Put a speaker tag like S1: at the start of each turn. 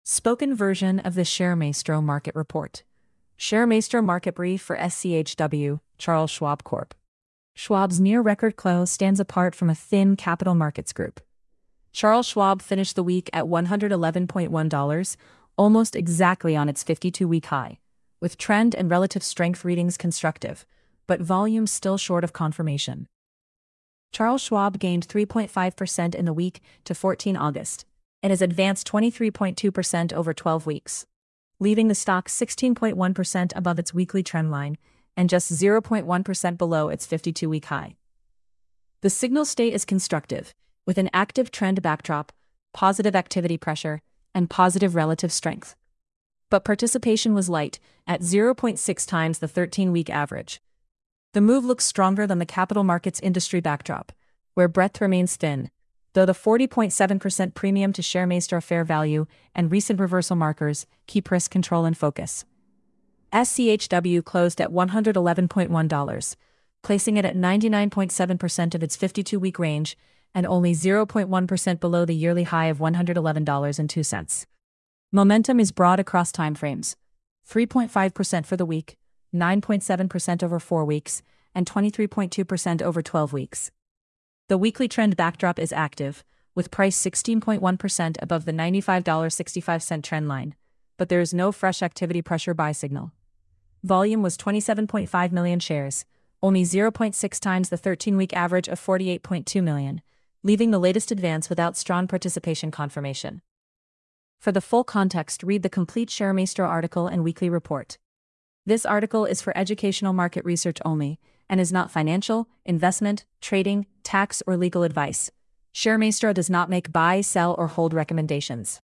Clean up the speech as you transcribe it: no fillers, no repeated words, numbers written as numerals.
S1: Spoken version of the ShareMaestro Market Report. ShareMaestro Market Brief for SCHW, Charles Schwab Corp. Schwab's near-record close stands apart from a thin capital markets group. Charles Schwab finished the week at $111.1, almost exactly on its 52-week high, with trend and relative strength readings constructive, but volume still short of confirmation. Charles Schwab gained 3.5% in the week to 14 August, and has advanced 23.2% over 12 weeks, leaving the stock 16.1% above its weekly trend line and just 0.1% below its 52-week high. The signal state is constructive, with an active trend backdrop, positive activity pressure, and positive relative strength. But participation was light, at 0.6 times the 13-week average. The move looks stronger than the capital markets industry backdrop, where breadth remains thin, though the 40.7% premium to ShareMaestro fair value and recent reversal markers keep risk control in focus. SCHW closed at $111.1, placing it at 99.7% of its 52-week range and only 0.1% below the yearly high of $111.02. Momentum is broad across timeframes: 3.5% for the week, 9.7% over 4 weeks, and 23.2% over 12 weeks. The weekly trend backdrop is active, with price 16.1% above the $95.65 trend line, but there is no fresh activity pressure buy signal. Volume was 27.5 million shares, only 0.6 times the 13-week average of 48.2 million, leaving the latest advance without strong participation confirmation. For the full context, read the complete ShareMaestro article and weekly report. This article is for educational market research only, and is not financial, investment, trading, tax, or legal advice. ShareMaestro does not make buy, sell, or hold recommendations.